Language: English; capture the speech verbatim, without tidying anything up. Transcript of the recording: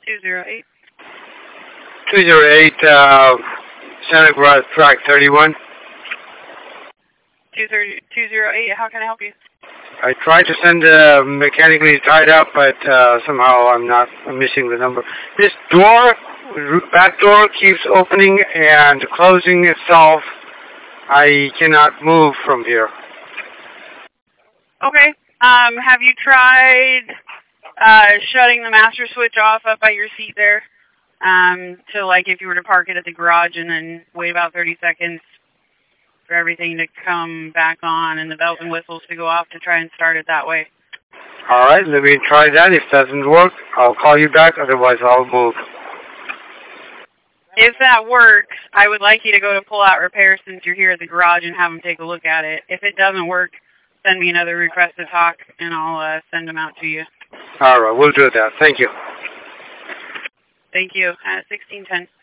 two zero eight. two zero eight, uh, Santa Cruz, track thirty-one. two zero eight, how can I help you? I tried to send a mechanically tied up, but uh, somehow I'm not, I'm missing the number. This door, back door keeps opening and closing itself. I cannot move from here. Okay. Um, have you tried uh, shutting the master switch off up by your seat there? Um, so like if you were to park it at the garage and then wait about thirty seconds for everything to come back on and the bells and whistles to go off to try and start it that way. All right, let me try that. If it doesn't work, I'll call you back. Otherwise, I'll move. If that works, I would like you to go to Pull Out Repair since you're here at the garage and have them take a look at it. If it doesn't work, send me another request to talk, and I'll uh, send them out to you. All right, we'll do that. Thank you. Thank you. Uh, sixteen ten.